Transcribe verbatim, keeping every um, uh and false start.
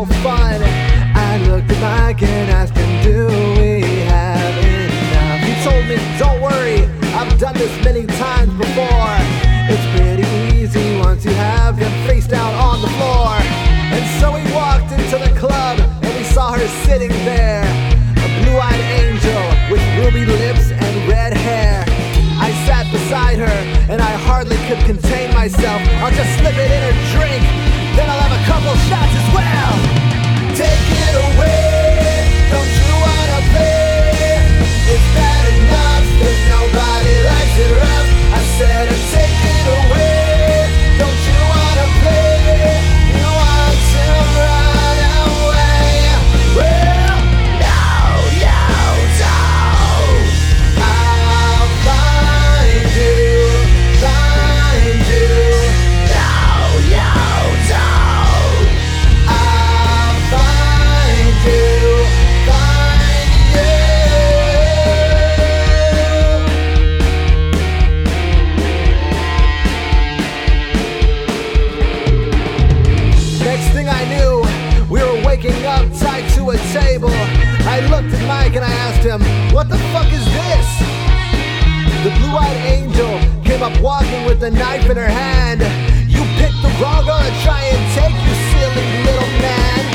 no fun. I looked at Mike and asked him, do we have enough? He told me, don't worry, I've done this many times before. It's pretty easy once you have him face down on the floor. And so we walked into the club and we saw her sitting there, a blue-eyed angel with ruby lips and red hair. I sat beside her and I hardly could contain myself. I'll just slip it in her drink, then I'll have a couple shots as well. Take it away, don't you wanna play? Is that enough? If nobody likes it rough, I said take it away, don't you wanna play? You want to run away? Well, no, no, don't. I'll find you, find you. No, no, don't. I'll find you, find you. Next thing I knew, we were waking up tied to a table. I looked at Mike and I asked him, what the fuck is this? The blue-eyed angel came up walking with a knife in her hand. You picked the wrong girl to try and take, you silly little man.